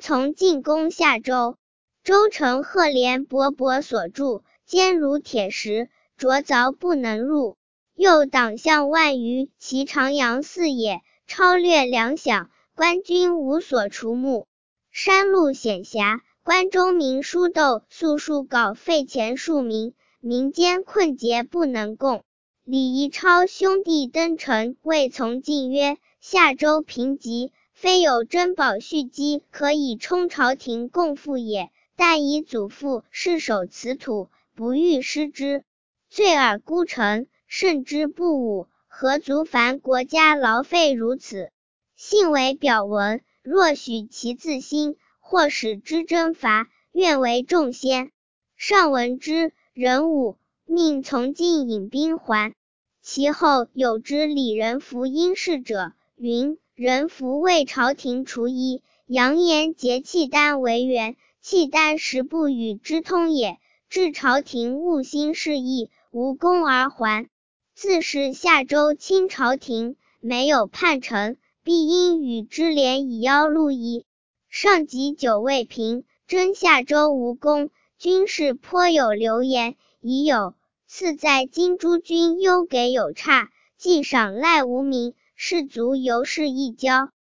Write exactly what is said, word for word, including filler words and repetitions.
从进攻下州。州城赫连勃勃所筑，坚如铁石，灼凿不能入。又党项万余，其长阳四野，超略粮饷，官军无所除目。山路险狭，关中民疏斗，粟数稿费钱数民，民间困竭不能供。李夷超兄弟登城，谓从进曰：下州贫瘠，非有珍宝蓄积可以充朝廷供赋也，但以祖父世守此土，不欲失之，罪而孤城，胜之不武，何足烦国家劳费如此？信为表文，若许其自新，或使之征伐，愿为重先。上闻之，壬午，命从进引兵还。其后有之李仁福因事者，云仁福为朝廷除衣，扬言结契丹为援，契丹实不与之通也，致朝廷误心事意，无功而还。自是下州亲朝廷，没有叛臣，必因与之联以邀陆邑。上及久未平，征下州无功，军士颇有流言，已有赐在京诸军优给有差，既赏赖无名，士卒尤是一骄。